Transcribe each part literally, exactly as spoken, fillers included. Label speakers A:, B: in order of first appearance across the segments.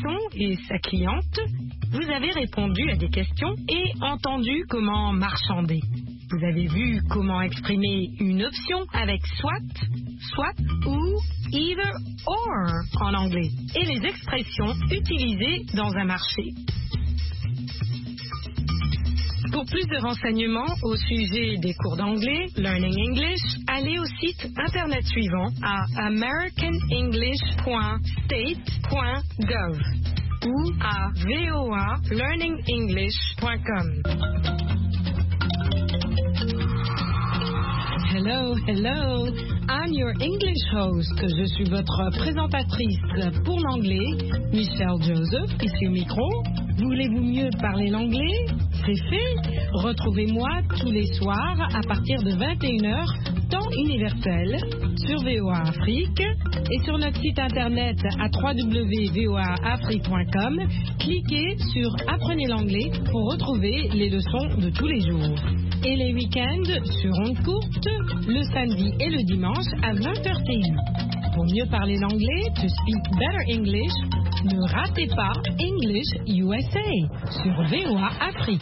A: garçon et sa cliente, vous avez répondu à des questions et entendu comment marchander. Vous avez vu comment exprimer une option avec soit, soit ou either or en anglais et les expressions utilisées dans un marché. Pour plus de renseignements au sujet des cours d'anglais, Learning English, allez au site internet suivant à american english point state point gov ou à voa learning english point com.
B: Hello, hello, I'm your English host. Je suis votre présentatrice pour l'anglais, Michelle Joseph, ici au micro. Voulez-vous mieux parler l'anglais? C'est fait. Retrouvez-moi tous les soirs à partir de vingt et une heures, temps universel, sur V O A Afrique et sur notre site internet à w w w point v o a afrique point com. Cliquez sur Apprenez l'anglais pour retrouver les leçons de tous les jours. Et les week-ends sur ondes courtes, le samedi et le dimanche à vingt heures T U. Pour mieux parler l'anglais, to speak better English, ne ratez pas English U S A sur V O A Afrique.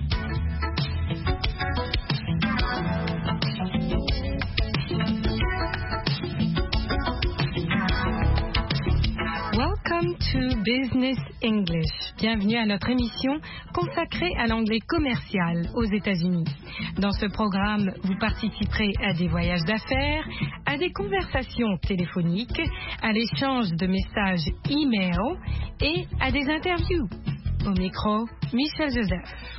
A: Welcome to Business English. Bienvenue à notre émission consacrée à l'anglais commercial aux États-Unis. Dans ce programme, vous participerez à des voyages d'affaires, à des conversations téléphoniques, à l'échange de messages e-mail et à des interviews. Au micro, Michelle Joseph.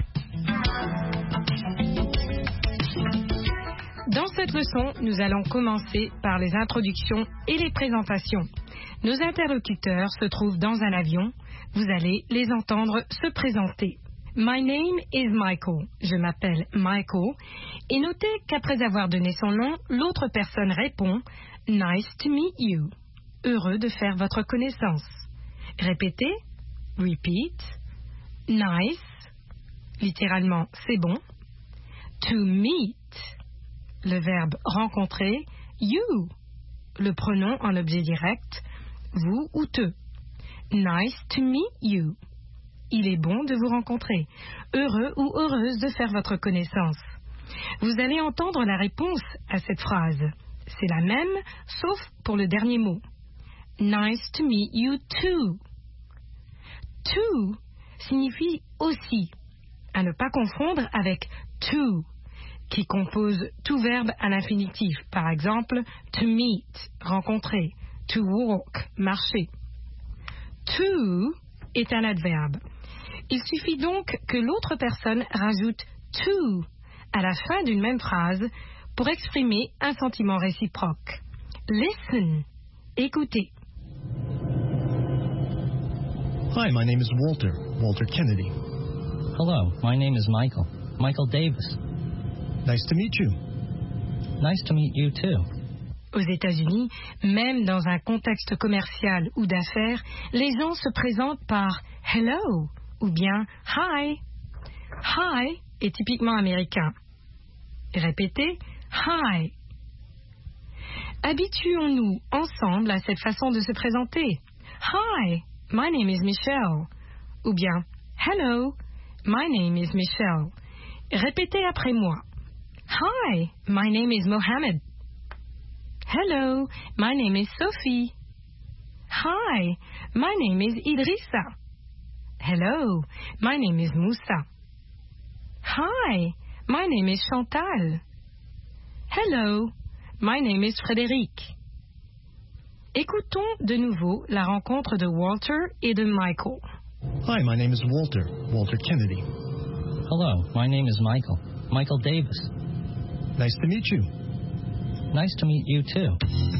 A: Dans cette leçon, nous allons commencer par les introductions et les présentations. Nos interlocuteurs se trouvent dans un avion. Vous allez les entendre se présenter. My name is Michael. Je m'appelle Michael. Et notez qu'après avoir donné son nom, l'autre personne répond « Nice to meet you ». Heureux de faire votre connaissance. Répétez. Repeat. Nice. Littéralement, c'est bon. To meet. Le verbe rencontrer. You. Le pronom en objet direct. Vous ou te. Nice to meet you. Il est bon de vous rencontrer. Heureux ou heureuse de faire votre connaissance. Vous allez entendre la réponse à cette phrase. C'est la même, sauf pour le dernier mot. Nice to meet you too. To signifie aussi, à ne pas confondre avec to, qui compose tout verbe à l'infinitif. Par exemple, to meet, rencontrer, to walk, marcher. To est un adverbe. Il suffit donc que l'autre personne rajoute to à la fin d'une même phrase pour exprimer un sentiment réciproque. Listen, écoutez.
C: Hi, my name is Walter, Walter Kennedy.
D: Hello, my name is Michael, Michael Davis.
C: Nice to meet you.
D: Nice to meet you too.
A: Aux États-Unis, même dans un contexte commercial ou d'affaires, les gens se présentent par hello ou bien hi. Hi est typiquement américain. Répétez hi. Habituons-nous ensemble à cette façon de se présenter. Hi, my name is Michelle. Ou bien hello, my name is Michelle. Répétez après moi. Hi, my name is Mohammed. Hello, my name is Sophie. Hi, my name is Idrissa. Hello, my name is Moussa. Hi, my name is Chantal. Hello, my name is Frédéric. Écoutons de nouveau la rencontre de Walter et de Michael.
C: Hi, my name is Walter, Walter Kennedy.
D: Hello, my name is Michael, Michael Davis.
C: Nice to meet you.
D: Nice to meet you too.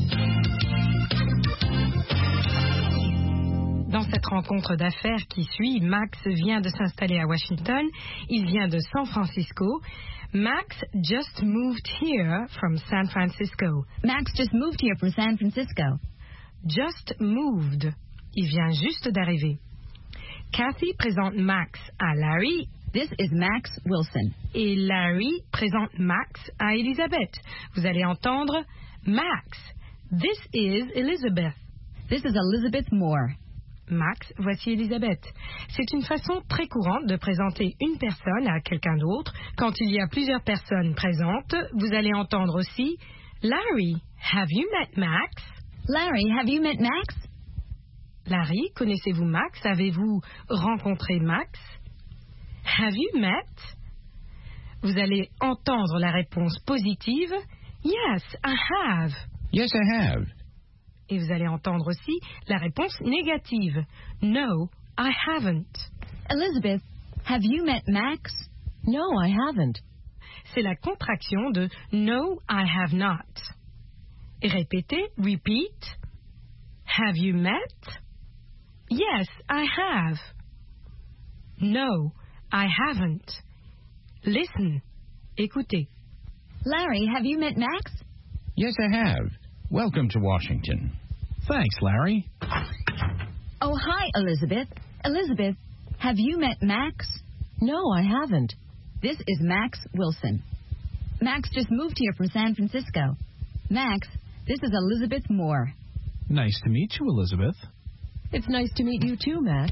A: Dans cette rencontre d'affaires qui suit, Max vient de s'installer à Washington. Il vient de San Francisco. Max just moved here from San Francisco.
E: Max just moved here from San Francisco.
A: Just moved. Il vient juste d'arriver. Kathy présente Max à Larry.
E: This is Max Wilson.
A: Et Larry présente Max à Elizabeth. Vous allez entendre Max. This is Elizabeth.
E: This is Elizabeth Moore.
A: Max, voici Elisabeth. C'est une façon très courante de présenter une personne à quelqu'un d'autre. Quand il y a plusieurs personnes présentes, vous allez entendre aussi Larry, have you met Max?
E: Larry, have you met Max?
A: Larry, connaissez-vous Max? Avez-vous rencontré Max? Have you met? Vous allez entendre la réponse positive. Yes, I have.
F: Yes, I have.
A: Et vous allez entendre aussi la réponse négative. No, I haven't.
E: Elizabeth, have you met Max?
G: No, I haven't.
A: C'est la contraction de No, I have not. Et répétez, repeat. Have you met? Yes, I have. No, I haven't. Listen. Écoutez.
E: Larry, have you met Max?
F: Yes, I have. Welcome to Washington.
C: Thanks, Larry.
E: Oh, hi, Elizabeth. Elizabeth, have you met Max?
G: No, I haven't.
E: This is Max Wilson. Max just moved here from San Francisco. Max, this is Elizabeth Moore.
C: Nice to meet you, Elizabeth.
G: It's nice to meet you too, Max.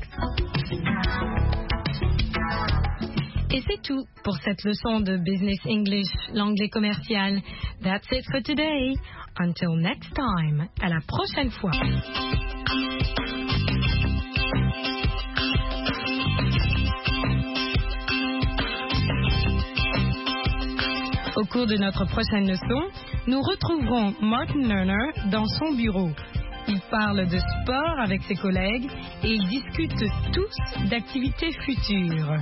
A: Et c'est tout pour cette leçon de Business English, l'anglais commercial. That's it for today. Until next time. À la prochaine fois. Au cours de notre prochaine leçon, nous retrouverons Martin Lerner dans son bureau. Il parle de sport avec ses collègues et ils discutent tous d'activités futures.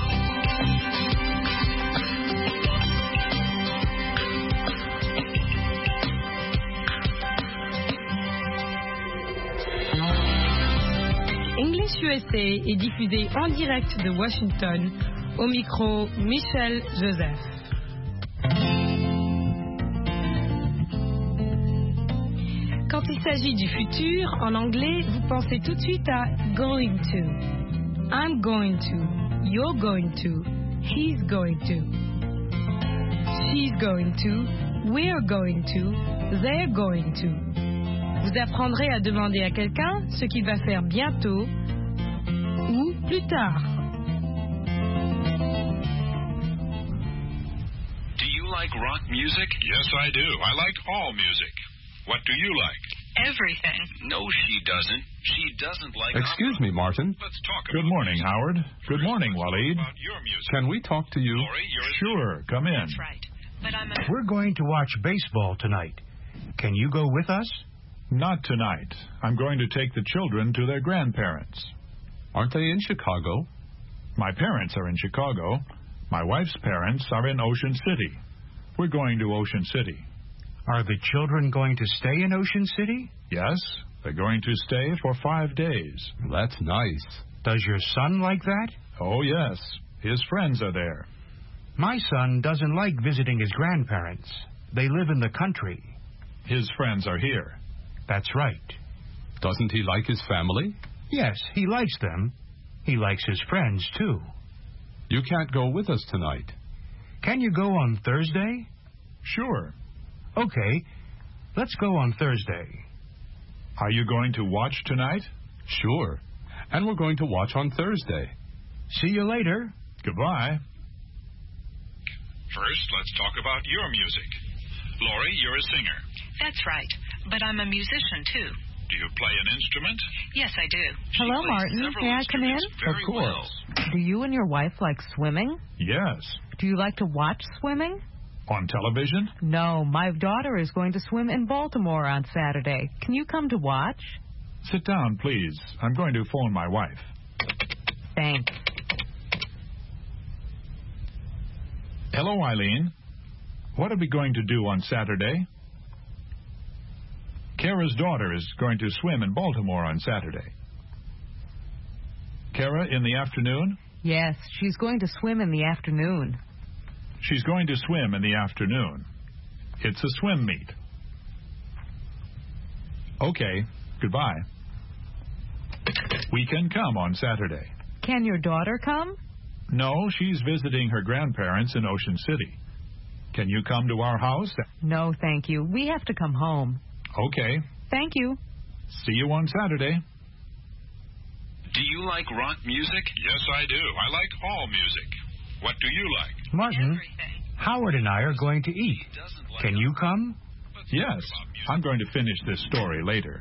A: English U S A est diffusé en direct de Washington. Au micro, Michel Joseph. Quand il s'agit du futur, en anglais, vous pensez tout de suite à going to. I'm going to. You're going to. He's going to. She's going to. We're going to. They're going to. Vous apprendrez à demander à quelqu'un ce qu'il va faire bientôt ou plus tard.
H: Do you like rock music? Yes, I do. I like all music. What do you like?
I: Everything.
H: No, she doesn't. She doesn't like...
J: Excuse
H: opera.
J: me, Martin.
H: Let's talk
J: Good
H: about
J: morning,
H: music.
J: Howard. Good
H: First,
J: morning,
H: let's
J: Waleed.
H: talk about your music.
J: Can we talk to you?
H: Lori, you're a
J: Sure, come in.
I: That's right. But I'm a...
K: We're going to watch baseball tonight. Can you go with us?
J: Not tonight. I'm going to take the children to their grandparents. Aren't they in Chicago? My parents are in Chicago. My wife's parents are in Ocean City. We're going to Ocean City.
K: Are the children going to stay in Ocean City?
J: Yes, they're going to stay for five days. That's nice.
K: Does your son like that?
J: Oh, yes. His friends are there.
K: My son doesn't like visiting his grandparents. They live in the country.
J: His friends are here.
K: That's right.
J: Doesn't he like his family?
K: Yes, he likes them. He likes his friends, too.
J: You can't go with us tonight.
K: Can you go on Thursday?
J: Sure.
K: Okay, let's go on Thursday.
J: Are you going to watch tonight? Sure. And we're going to watch on Thursday.
K: See you later.
J: Goodbye.
H: First, let's talk about your music. Lori, you're a singer.
I: That's right. But I'm a musician, too.
H: Do you play an instrument?
I: Yes, I do.
H: She
G: Hello,
H: plays
G: Martin.
H: several
G: May I come in?
H: instruments very
J: Of course.
H: well.
G: Do you and your wife like swimming?
J: Yes.
G: Do you like to watch swimming?
J: On television?
G: No, my daughter is going to swim in Baltimore on Saturday. Can you come to watch?
J: Sit down, please. I'm going to phone my wife.
G: Thanks.
J: Hello, Eileen. What are we going to do on Saturday? Kara's daughter is going to swim in Baltimore on Saturday. Kara, in the afternoon?
G: Yes, she's going to swim in the afternoon.
J: She's going to swim in the afternoon. It's a swim meet. Okay, goodbye. We can come on Saturday.
G: Can your daughter come?
J: No, she's visiting her grandparents in Ocean City. Can you come to our house?
G: No, thank you. We have to come home.
J: Okay.
G: Thank you.
J: See you on Saturday.
H: Do you like rock music? Yes, I do. I like all music. What do you like?
K: Martin, Howard and I are going to eat. Can you come?
J: Yes. I'm going to finish this story later.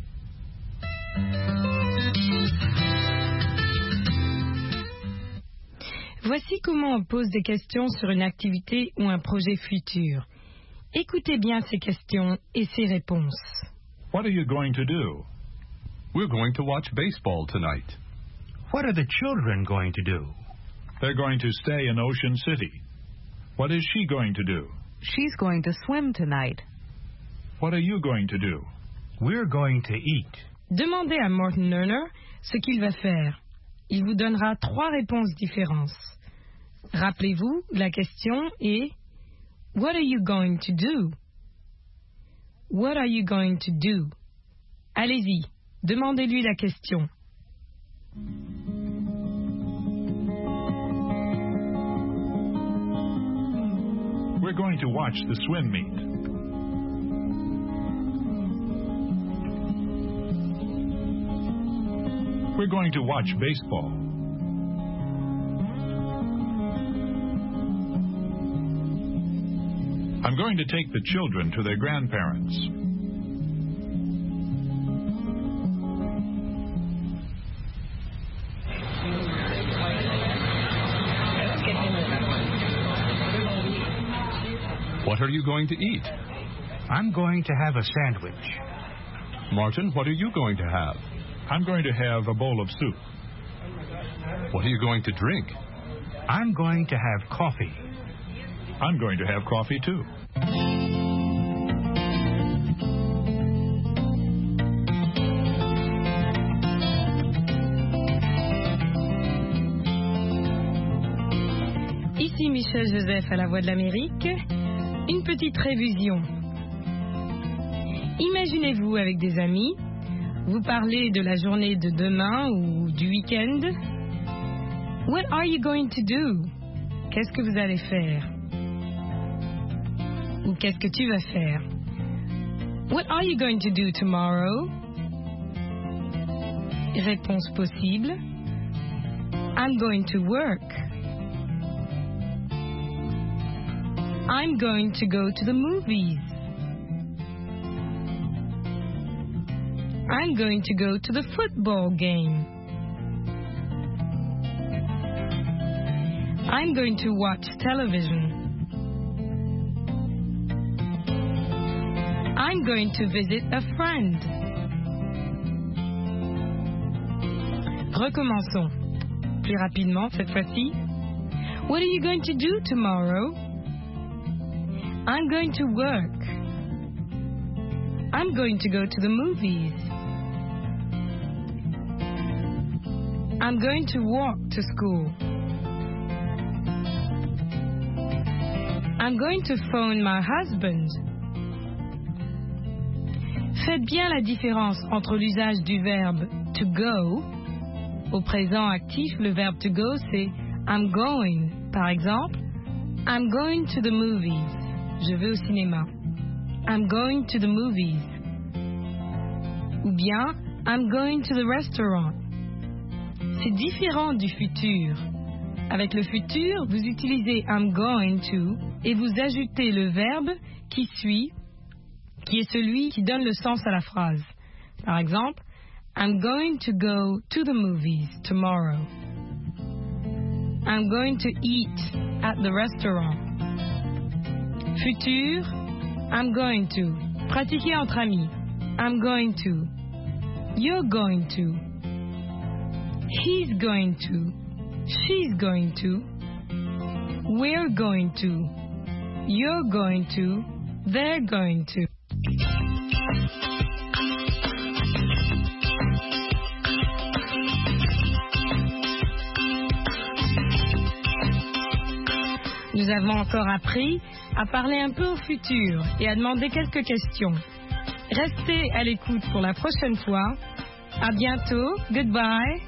A: Voici comment on pose des questions sur une activité ou un projet futur. Écoutez bien ces questions et ces réponses.
J: What are you going to do?
L: We're going to watch baseball tonight.
K: What are the children going to do?
J: They're going to stay in Ocean City. What is she going to do?
G: She's going to swim tonight.
J: What are you going to do?
K: We're going to eat.
A: Demandez à Morton Lerner ce qu'il va faire. Il vous donnera trois réponses différentes. Rappelez-vous, la question est What are you going to do? What are you going to do? Allez-y, demandez-lui la question.
J: We're going to watch the swim meet. We're going to watch baseball. I'm going to take the children to their grandparents.
L: What are you going to eat?
K: I'm going to have a sandwich.
L: Martin, what are you going to have?
J: I'm going to have a bowl of soup.
L: What are you going to drink?
K: I'm going to have coffee.
J: I'm going to have coffee too.
A: Ici Michel Joseph à la Voix de l'Amérique. Une petite révision. Imaginez-vous avec des amis, vous parlez de la journée de demain ou du week-end. What are you going to do? Qu'est-ce que vous allez faire? Ou qu'est-ce que tu vas faire? What are you going to do tomorrow? Réponse possible. I'm going to work. I'm going to go to the movies. I'm going to go to the football game. I'm going to watch television. I'm going to visit a friend. Recommençons. Plus rapidement cette fois-ci. What are you going to do tomorrow? I'm going to work. I'm going to go to the movies. I'm going to walk to school. I'm going to phone my husband. Faites bien la différence entre l'usage du verbe to go. Au présent actif, le verbe to go, c'est I'm going. Par exemple, I'm going to the movies. Je vais au cinéma. I'm going to the movies. Ou bien, I'm going to the restaurant. C'est différent du futur. Avec le futur, vous utilisez I'm going to et vous ajoutez le verbe qui suit, qui est celui qui donne le sens à la phrase. Par exemple, I'm going to go to the movies tomorrow. I'm going to eat at the restaurant. Futur, I'm going to. Pratiquez entre amis. I'm going to. You're going to. He's going to. She's going to. We're going to. You're going to. They're going to. Nous avons encore appris à parler un peu au futur et à demander quelques questions. Restez à l'écoute pour la prochaine fois. À bientôt. Goodbye.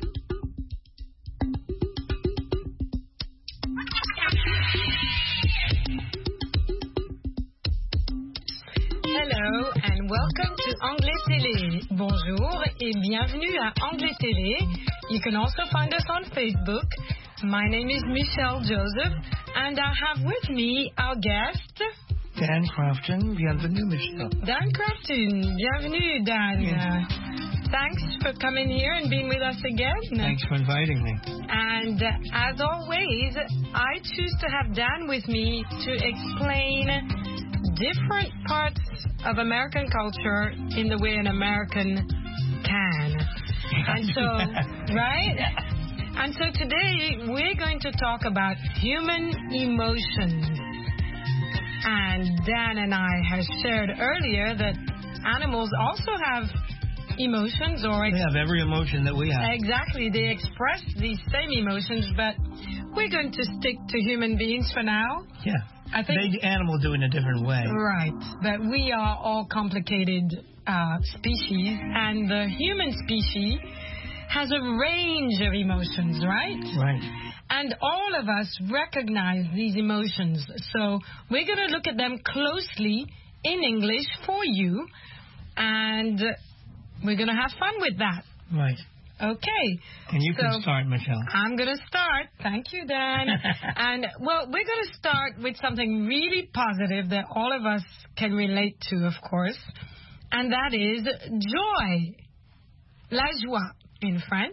B: Hello and welcome to
A: Anglais Télé. Bonjour et bienvenue à Anglais Télé. You can also find us on Facebook. My name is Michelle Joseph, and I have with me our guest,
M: Dan Crafton. Bienvenue, Michelle.
A: Dan Crafton. Bienvenue, Dan.
M: Yeah.
A: Uh, thanks for coming here and being with us again.
M: Thanks for inviting me.
A: And uh, as always, I choose to have Dan with me to explain different parts of American culture in the way an American can. And so, right? And so today we're going to talk about human emotions. And Dan and I have shared earlier that animals also have emotions, or ex-
M: they have every emotion that we have.
A: Exactly, they express these same emotions, but we're going to stick to human beings for now.
M: Yeah,
A: I think
M: the animal do it in a different way.
A: Right, but we are all complicated uh, species, and the human species has a range of emotions, right?
M: Right.
A: And all of us recognize these emotions, so we're going to look at them closely in English for you, and we're going to have fun with that.
M: Right.
A: Okay.
M: And you
A: so
M: can start, Michelle.
A: I'm going to start. Thank you, Dan. And, well, we're going to start with something really positive that all of us can relate to, of course, and that is joy. La joie in French.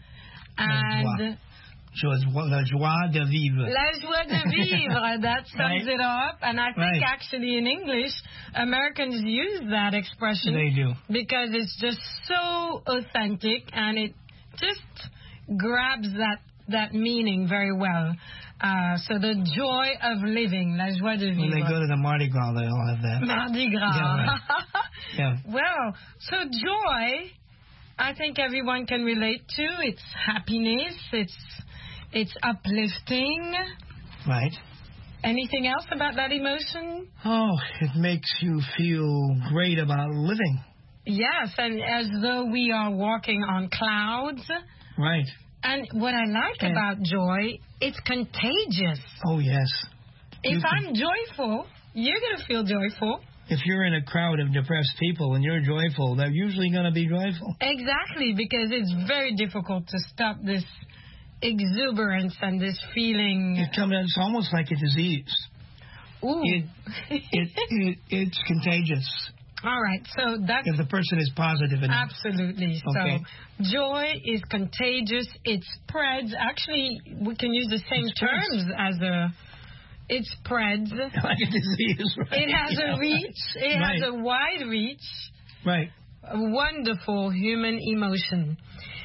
A: And
M: La joie de vivre.
A: La joie de vivre, that sums
M: right?
A: it up. And I think
M: right.
A: actually in English, Americans use that expression.
M: They do.
A: Because it's just so authentic and it just grabs that, that meaning very well. Uh, so the joy of living, la joie de vivre.
M: When they go to the Mardi Gras, they all have that.
A: Mardi Gras.
M: Yeah, right. yeah.
A: Well, so joy, I think everyone can relate to. It's happiness. It's it's uplifting.
M: Right.
A: Anything else about that emotion?
M: Oh, it makes you feel great about living.
A: Yes, and as though we are walking on clouds.
M: Right.
A: And what I like and about joy, it's contagious.
M: Oh, yes.
A: If
M: you
A: I'm
M: can...
A: joyful, you're going to feel joyful.
M: If you're in a crowd of depressed people and you're joyful, they're usually going to be joyful.
A: Exactly, because it's very difficult to stop this exuberance and this feeling.
M: It comes, it's almost like a disease.
A: Ooh.
M: It, it, it, it's contagious.
A: All right, so that's...
M: If the person is positive enough.
A: Absolutely.
M: Okay.
A: So joy is contagious. It spreads. Actually, we can use the same
M: it
A: terms as a... It spreads.
M: Like a disease, right?
A: It has
M: yeah,
A: a reach.
M: Right.
A: It
M: right.
A: has a wide reach.
M: Right.
A: A wonderful human emotion.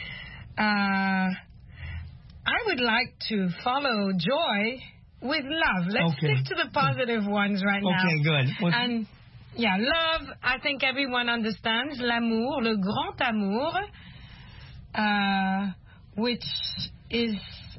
A: Uh, I would like to follow joy with love. Let's
M: okay.
A: stick to the positive ones right
M: okay,
A: now.
M: Okay, good. What's
A: and yeah, love, I think everyone understands. L'amour, le grand amour, uh, which is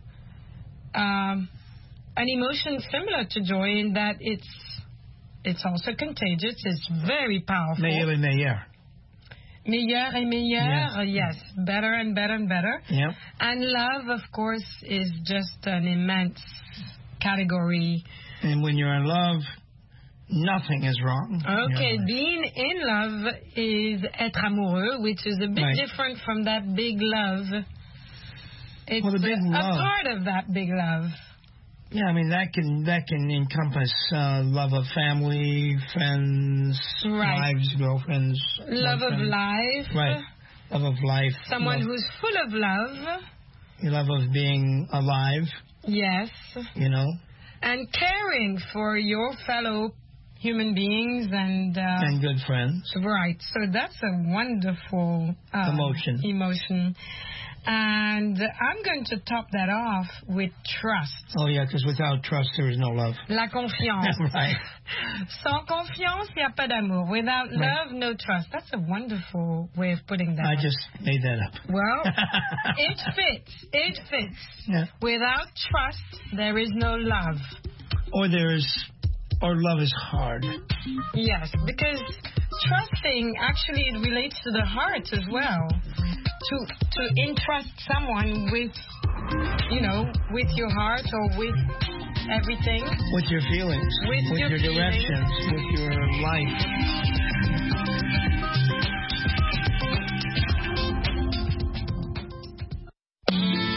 A: um, an emotion similar to joy in that it's it's also contagious. It's very powerful.
M: Meilleur et meilleur.
A: Meilleur et meilleur, yes. yes. Better and better and better.
M: Yep.
A: And love, of course, is just an immense category.
M: And when you're in love, nothing is wrong.
A: Okay, being in love is être amoureux, which is a bit
M: right.
A: different from that big love. It's
M: well, the big
A: a,
M: love.
A: a part of that big love.
M: Yeah, I mean, that can that can encompass uh, love of family, friends,
A: right.
M: wives, girlfriends.
A: Love
M: boyfriends.
A: of life.
M: Right. Love of life.
A: Someone
M: love.
A: who's full of love.
M: Love of being alive.
A: Yes.
M: You know.
A: And caring for your fellow human beings and... Uh,
M: and good friends.
A: Right. So that's a wonderful... Uh,
M: emotion.
A: Emotion. And I'm going to top that off with trust.
M: Oh, yeah, because without trust, there is no love.
A: La confiance.
M: Right.
A: Sans confiance, il n'y a pas d'amour. Without
M: right.
A: love, no trust. That's a wonderful way of putting that.
M: I
A: up.
M: just made that up.
A: Well, it fits. It fits.
M: Yeah.
A: Without trust, there is no love.
M: Or there is... Or love is hard.
A: Yes, because trusting actually it relates to the heart as well. To to entrust someone with, you know, with your heart or with everything.
M: With your feelings.
A: With,
M: with
A: your,
M: your
A: feelings.
M: directions. With your life.